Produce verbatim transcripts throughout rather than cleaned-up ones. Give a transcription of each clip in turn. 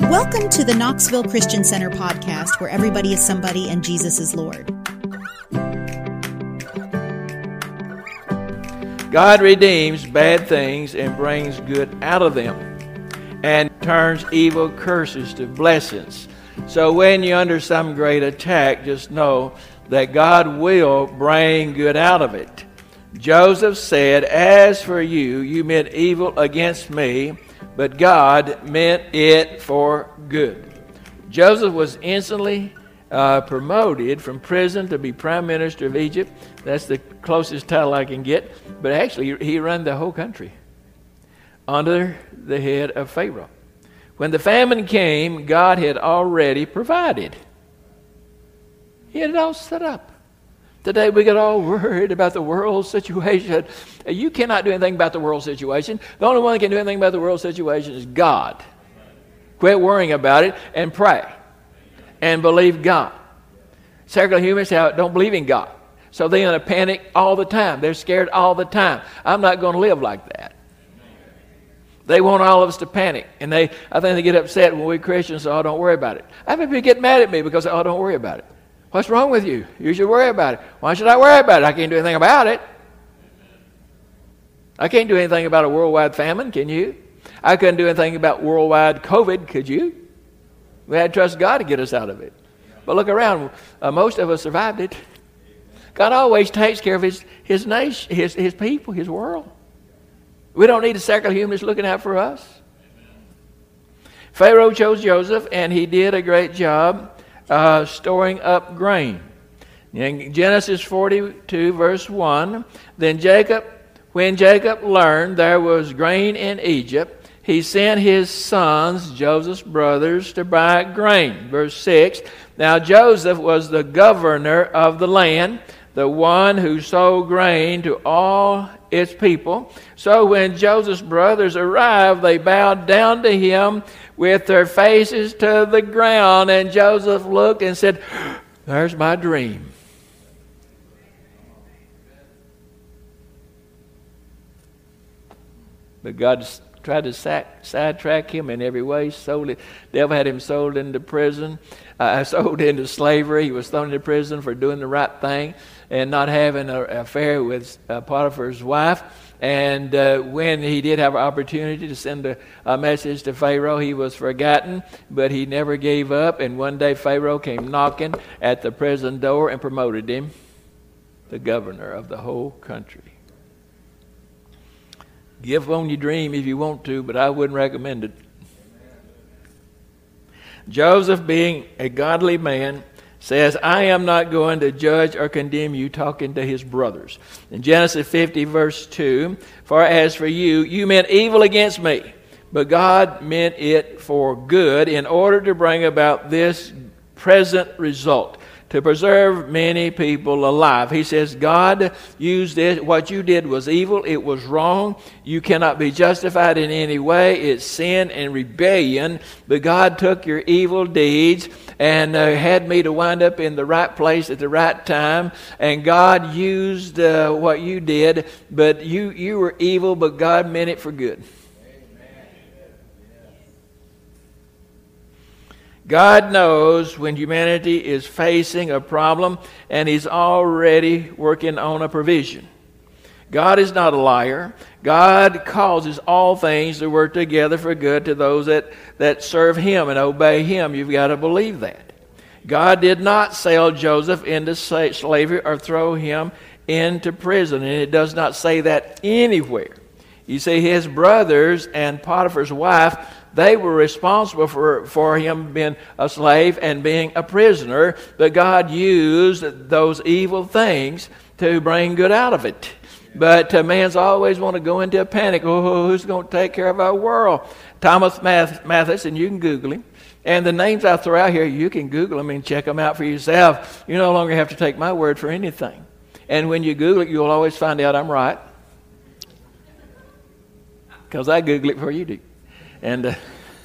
Welcome to the Knoxville Christian Center podcast, where everybody is somebody and Jesus is Lord. God redeems bad things and brings good out of them, and turns evil curses to blessings. So when you're under some great attack, just know that God will bring good out of it. Joseph said, "As for you, you meant evil against me, but God meant it for good." Joseph was instantly uh, promoted from prison to be prime minister of Egypt. That's the closest title I can get. But actually, he ran the whole country under the head of Pharaoh. When the famine came, God had already provided. He had it all set up. Today we get all worried about the world situation. You cannot do anything about the world situation. The only one that can do anything about the world situation is God. Quit worrying about it and pray and believe God. Secular humans don't believe in God. So they're in a panic all the time. They're scared all the time. I'm not going to live like that. They want all of us to panic. And they, I think they get upset when we Christians say, "Oh, don't worry about it." I've had people get mad at me because, "Oh, don't worry about it." What's wrong with you? You should worry about it. Why should I worry about it? I can't do anything about it. I can't do anything about a worldwide famine, can you? I couldn't do anything about worldwide COVID, could you? We had to trust God to get us out of it. But look around. Uh, most of us survived it. God always takes care of his, his nation, his, his people, his world. We don't need a secular humanist looking out for us. Pharaoh chose Joseph, and he did a great job Uh, storing up grain. In Genesis forty-two, verse one, then Jacob, when Jacob learned there was grain in Egypt, he sent his sons, Joseph's brothers, to buy grain. Verse six, now Joseph was the governor of the land, the one who sold grain to all its people. So when Joseph's brothers arrived, they bowed down to him with their faces to the ground. And Joseph looked and said, "There's my dream." But God tried to sack, sidetrack him in every way. Sold it. The devil had him sold into prison, uh, sold into slavery. He was thrown into prison for doing the right thing and not having an affair with uh, Potiphar's wife. And uh, when he did have an opportunity to send a, a message to Pharaoh, he was forgotten, but he never gave up. And one day Pharaoh came knocking at the prison door and promoted him the governor of the whole country. Give on your dream if you want to, but I wouldn't recommend it. Joseph, being a godly man, says, "I am not going to judge or condemn you," talking to his brothers. In Genesis fifty, verse two, "For as for you, you meant evil against me, but God meant it for good in order to bring about this present result, to preserve many people alive." He says, God used it. What you did was evil. It was wrong. You cannot be justified in any way. It's sin and rebellion. But God took your evil deeds and uh, had me to wind up in the right place at the right time. And God used uh, what you did. But you, you were evil, but God meant it for good. God knows when humanity is facing a problem, and he's already working on a provision. God is not a liar. God causes all things to work together for good to those that, that serve him and obey him. You've got to believe that. God did not sell Joseph into slavery or throw him into prison, and it does not say that anywhere. You see, his brothers and Potiphar's wife, they were responsible for, for him being a slave and being a prisoner, but God used those evil things to bring good out of it. But uh, man's always want to go into a panic. Oh, who's going to take care of our world? Thomas Mathis, and you can Google him. And the names I throw out here, you can Google them and check them out for yourself. You no longer have to take my word for anything. And when you Google it, you'll always find out I'm right. Because I Google it before you do. And uh,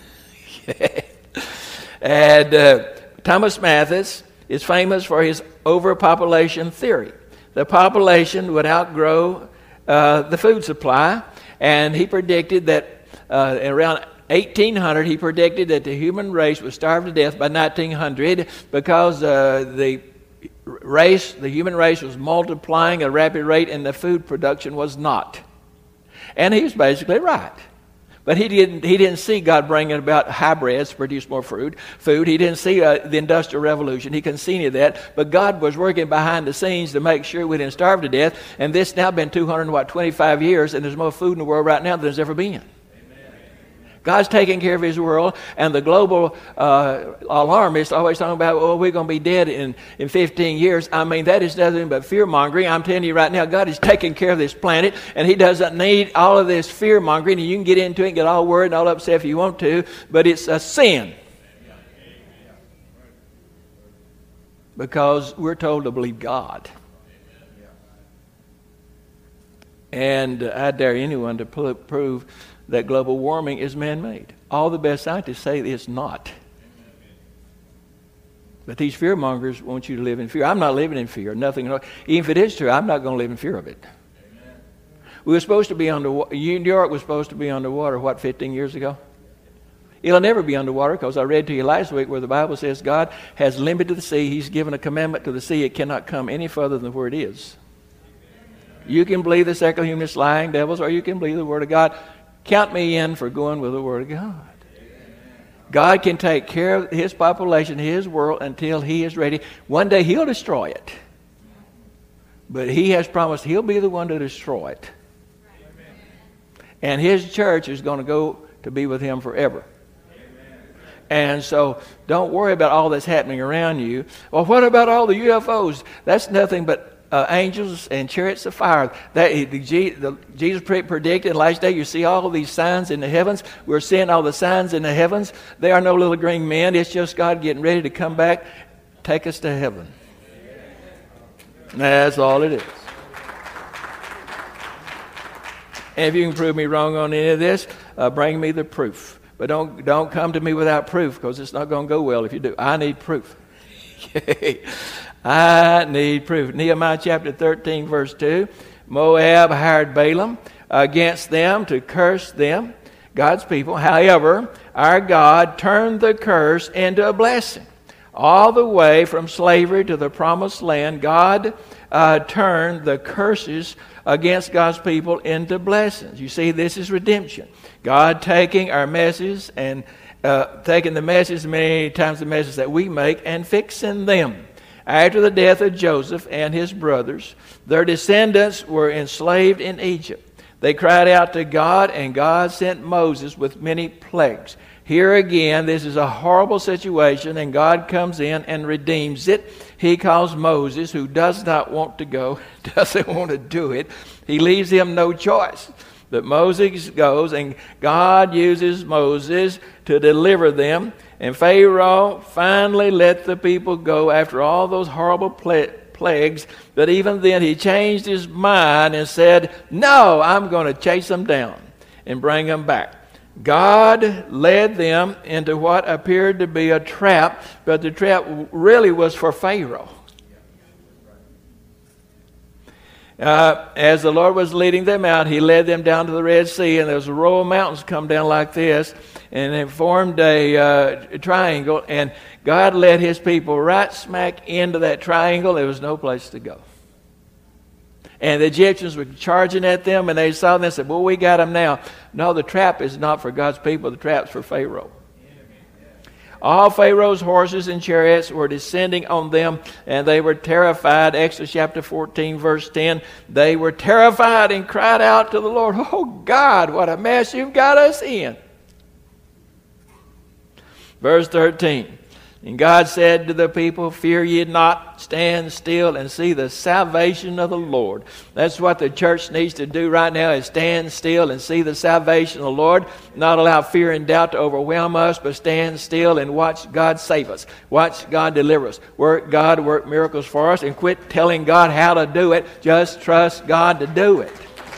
and uh, Thomas Mathis is famous for his overpopulation theory. The population would outgrow uh, the food supply, and he predicted that uh, around eighteen hundred, he predicted that the human race would starve to death by nineteen hundred because uh, the race, the human race was multiplying at a rapid rate and the food production was not. And he was basically right. But he didn't he didn't see God bringing about hybrids to produce more food. Food. He didn't see uh, the Industrial Revolution. He couldn't see any of that. But God was working behind the scenes to make sure we didn't starve to death. And this now been two hundred, what, twenty-five years, and there's more food in the world right now than there's ever been. God's taking care of his world, and the global uh, alarmists always talking about, oh, we're going to be dead in, in fifteen years. I mean, that is nothing but fear-mongering. I'm telling you right now, God is taking care of this planet, and he doesn't need all of this fear-mongering, and you can get into it and get all worried and all upset if you want to, but it's a sin. Because we're told to believe God. And uh, I dare anyone to pl- prove that global warming is man-made. All the best scientists say it's not. But these fear-mongers want you to live in fear. I'm not living in fear. Nothing. Even if it is true, I'm not going to live in fear of it. Amen. We were supposed to be underwater. New York was supposed to be underwater, what, fifteen years ago? It'll never be underwater because I read to you last week where the Bible says God has limited the sea. He's given a commandment to the sea. It cannot come any further than where it is. You can believe the secular humanists, lying devils, or you can believe the Word of God. Count me in for going with the Word of God. God can take care of his population, his world, until he is ready. One day he'll destroy it. But he has promised he'll be the one to destroy it. And his church is going to go to be with him forever. And so don't worry about all that's happening around you. Well, what about all the U F Os? That's nothing but Uh, angels and chariots of fire. That the, the, Jesus predicted in the last day, you see all of these signs in the heavens. We're seeing all the signs in the heavens. They are no little green men. It's just God getting ready to come back, take us to heaven. That's all it is. And if you can prove me wrong on any of this, uh, bring me the proof. But don't don't come to me without proof, because it's not going to go well if you do. I need proof. I need proof. Nehemiah chapter thirteen, verse two. Moab hired Balaam against them to curse them, God's people. However, our God turned the curse into a blessing. All the way from slavery to the promised land, God uh, turned the curses against God's people into blessings. You see, this is redemption. God taking our messes and uh, taking the messes, many times the messes that we make, and fixing them. After the death of Joseph and his brothers, their descendants were enslaved in Egypt. They cried out to God, and God sent Moses with many plagues. Here again, this is a horrible situation, and God comes in and redeems it. He calls Moses, who does not want to go, doesn't want to do it. He leaves him no choice. But Moses goes, and God uses Moses to deliver them. And Pharaoh finally let the people go after all those horrible pla- plagues. But even then he changed his mind and said, no, I'm going to chase them down and bring them back. God led them into what appeared to be a trap, but the trap really was for Pharaoh. Uh, as the Lord was leading them out, he led them down to the Red Sea, and there was a row of mountains come down like this, and it formed a uh, triangle, and God led his people right smack into that triangle. There was no place to go. And the Egyptians were charging at them, and they saw them and said, well, we got them now. No, the trap is not for God's people. The trap's for Pharaoh. All Pharaoh's horses and chariots were descending on them, and they were terrified. Exodus chapter fourteen, verse ten. They were terrified and cried out to the Lord, oh God, what a mess you've got us in. Verse thirteen. And God said to the people, fear ye not, stand still and see the salvation of the Lord. That's what the church needs to do right now, is stand still and see the salvation of the Lord. Not allow fear and doubt to overwhelm us, but stand still and watch God save us. Watch God deliver us. Work God, work miracles for us, and quit telling God how to do it. Just trust God to do it.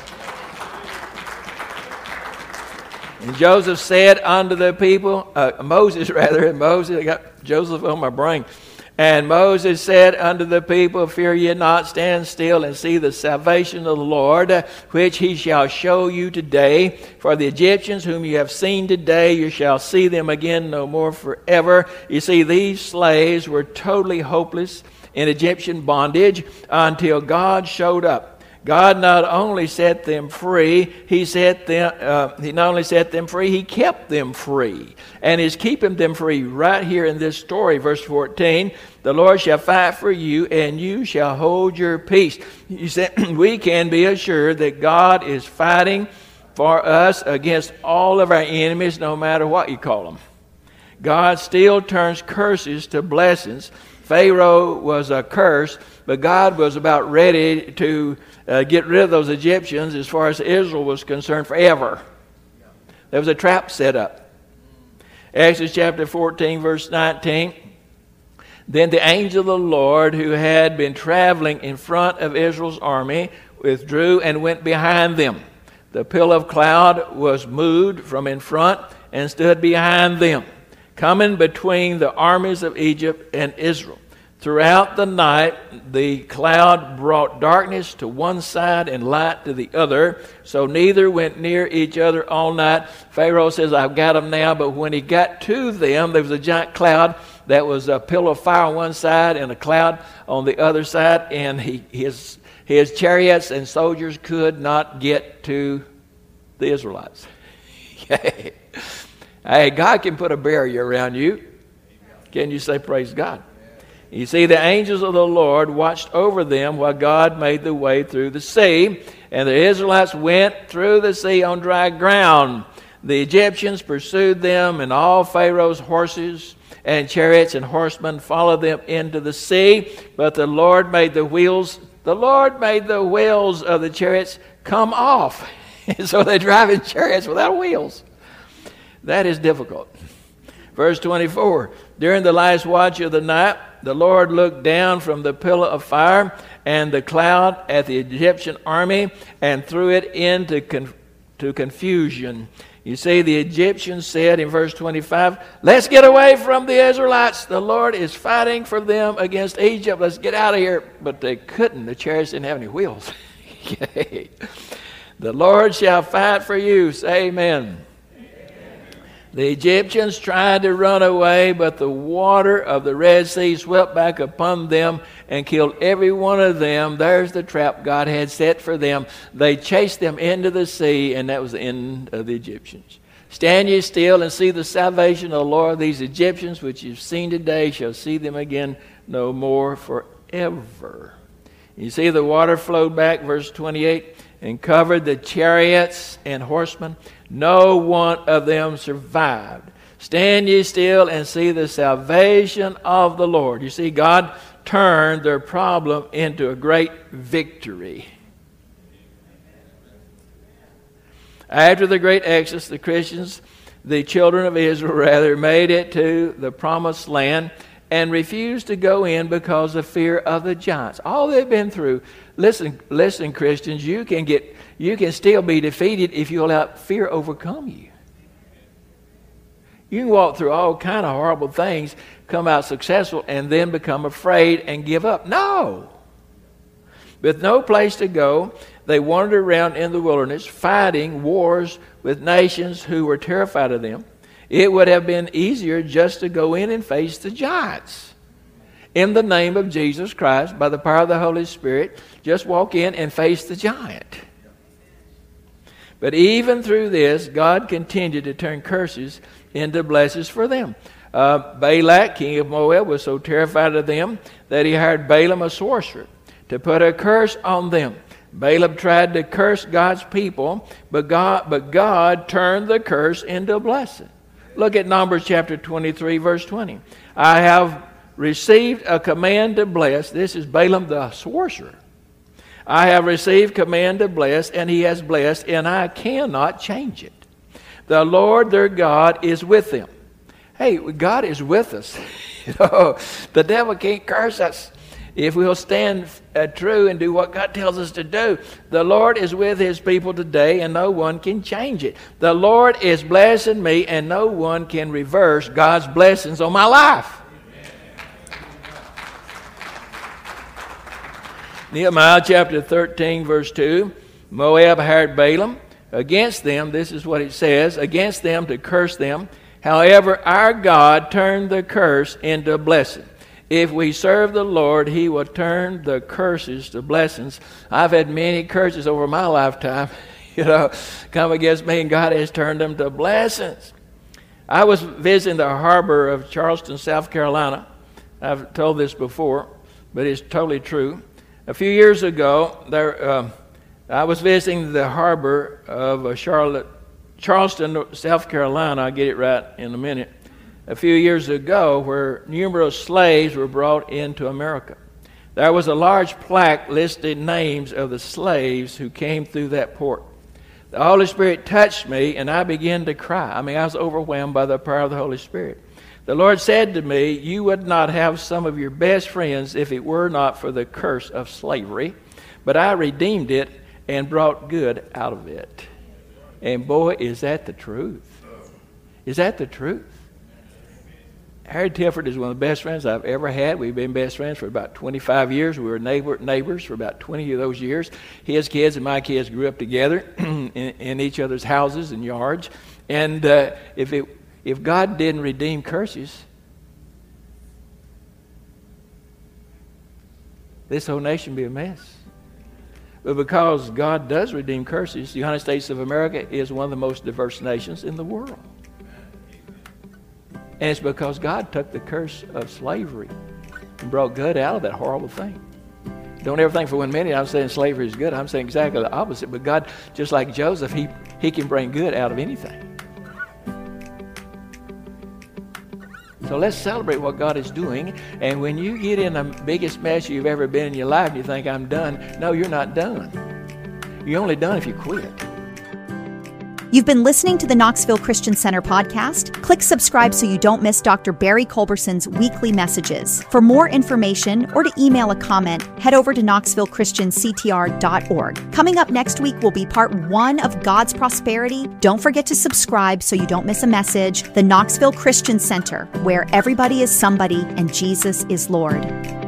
And Joseph said unto the people, uh, Moses rather, Moses, I got Joseph on my brain. And Moses said unto the people, Fear ye not, stand still and see the salvation of the Lord, which he shall show you today. For the Egyptians whom you have seen today, you shall see them again no more forever. You see, these slaves were totally hopeless in Egyptian bondage until God showed up. God not only set them free, He set them. Uh, he not only set them free, He kept them free, and is keeping them free right here in this story, verse fourteen. The Lord shall fight for you, and you shall hold your peace. You said we can be assured that God is fighting for us against all of our enemies, no matter what you call them. God still turns curses to blessings. Pharaoh was a curse, but God was about ready to uh, get rid of those Egyptians as far as Israel was concerned forever. There was a trap set up. Exodus chapter fourteen, verse nineteen. Then the angel of the Lord, who had been traveling in front of Israel's army, withdrew and went behind them. The pillar of cloud was moved from in front and stood behind them, coming between the armies of Egypt and Israel. Throughout the night, the cloud brought darkness to one side and light to the other, so neither went near each other all night. Pharaoh says, I've got them now, but when he got to them, there was a giant cloud that was a pillar of fire on one side and a cloud on the other side, and he, his, his chariots and soldiers could not get to the Israelites. Hey, God can put a barrier around you. Can you say praise God? You see, the angels of the Lord watched over them while God made the way through the sea, and the Israelites went through the sea on dry ground. The Egyptians pursued them, and all Pharaoh's horses and chariots and horsemen followed them into the sea. But the Lord made the wheels, the Lord made the wheels of the chariots come off. So they're driving chariots without wheels. That is difficult. Verse twenty-four, during the last watch of the night, the Lord looked down from the pillar of fire and the cloud at the Egyptian army and threw it into con- to confusion. You see, the Egyptians said in verse twenty-five, let's get away from the Israelites. The Lord is fighting for them against Egypt. Let's get out of here. But they couldn't. The chariots didn't have any wheels. The Lord shall fight for you. Say amen. The Egyptians tried to run away, but the water of the Red Sea swept back upon them and killed every one of them. There's the trap God had set for them. They chased them into the sea, and that was the end of the Egyptians. Stand ye still and see the salvation of the Lord. These Egyptians which you've seen today shall see them again no more forever. You see the water flowed back, verse twenty-eight, and covered the chariots and horsemen. No one of them survived. Stand ye still and see the salvation of the Lord. You see, God turned their problem into a great victory. After the great Exodus, the Christians, the children of Israel rather, made it to the promised land and refused to go in because of fear of the giants. All they've been through. Listen, listen, Christians, you can get you can still be defeated if you allow fear overcome you. You can walk through all kind of horrible things, come out successful, and then become afraid and give up. No. With no place to go, they wandered around in the wilderness, fighting wars with nations who were terrified of them. It would have been easier just to go in and face the giants. In the name of Jesus Christ, by the power of the Holy Spirit, just walk in and face the giant. But even through this, God continued to turn curses into blessings for them. Uh, Balak, king of Moab, was so terrified of them that he hired Balaam, a sorcerer, to put a curse on them. Balaam tried to curse God's people, but God, but God turned the curse into a blessing. Look at Numbers chapter twenty-three, verse twenty. I have received a command to bless. This is Balaam the sorcerer. I have received command to bless, and he has blessed, and I cannot change it. The Lord their God is with them. Hey, God is with us. You know, the devil can't curse us if we'll stand uh, true and do what God tells us to do. The Lord is with his people today, and no one can change it. The Lord is blessing me, and no one can reverse God's blessings on my life. Nehemiah chapter thirteen, verse two. Moab hired Balaam against them. This is what it says, against them to curse them. However, our God turned the curse into a blessing. If we serve the Lord, He will turn the curses to blessings. I've had many curses over my lifetime, you know, come against me, and God has turned them to blessings. I was visiting the harbor of Charleston, South Carolina. I've told this before, but it's totally true. A few years ago, there, uh, I was visiting the harbor of uh, Charlotte, Charleston, South Carolina. I'll get it right in a minute. A few years ago, where numerous slaves were brought into America. There was a large plaque listing names of the slaves who came through that port. The Holy Spirit touched me, and I began to cry. I mean, I was overwhelmed by the power of the Holy Spirit. The Lord said to me, you would not have some of your best friends if it were not for the curse of slavery, but I redeemed it and brought good out of it. And boy, is that the truth. Is that the truth? Harry Tilford is one of the best friends I've ever had. We've been best friends for about twenty-five years. We were neighbor, neighbors for about twenty of those years. His kids and my kids grew up together in, in each other's houses and yards. And uh, if it, if God didn't redeem curses, this whole nation would be a mess. But because God does redeem curses, the United States of America is one of the most diverse nations in the world. And it's because God took the curse of slavery and brought good out of that horrible thing. Don't ever think for one minute I'm saying slavery is good. I'm saying exactly the opposite. But God, just like Joseph, he, he can bring good out of anything. So let's celebrate what God is doing. And when you get in the biggest mess you've ever been in your life and you think, I'm done. No, you're not done. You're only done if you quit. You've been listening to the Knoxville Christian Center podcast. Click subscribe so you don't miss Doctor Barry Culberson's weekly messages. For more information or to email a comment, head over to knoxville christian c t r dot org. Coming up next week will be part one of God's Prosperity. Don't forget to subscribe so you don't miss a message. The Knoxville Christian Center, where everybody is somebody and Jesus is Lord.